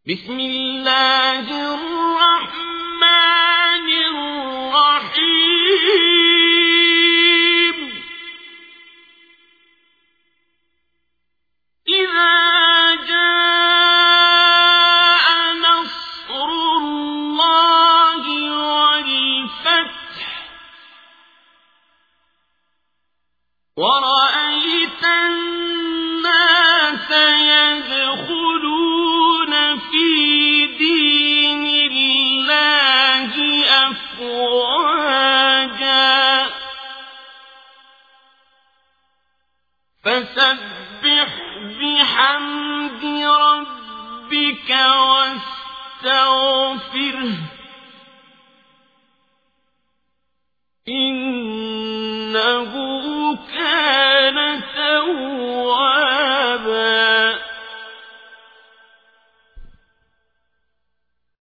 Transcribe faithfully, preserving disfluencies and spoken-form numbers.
بسم الله الرحمن الرحيم إذا جاء نصر الله والفتح ورأيت الناس يدخلون في دين الله أفواجا فسبح بحمد ربك واستغفره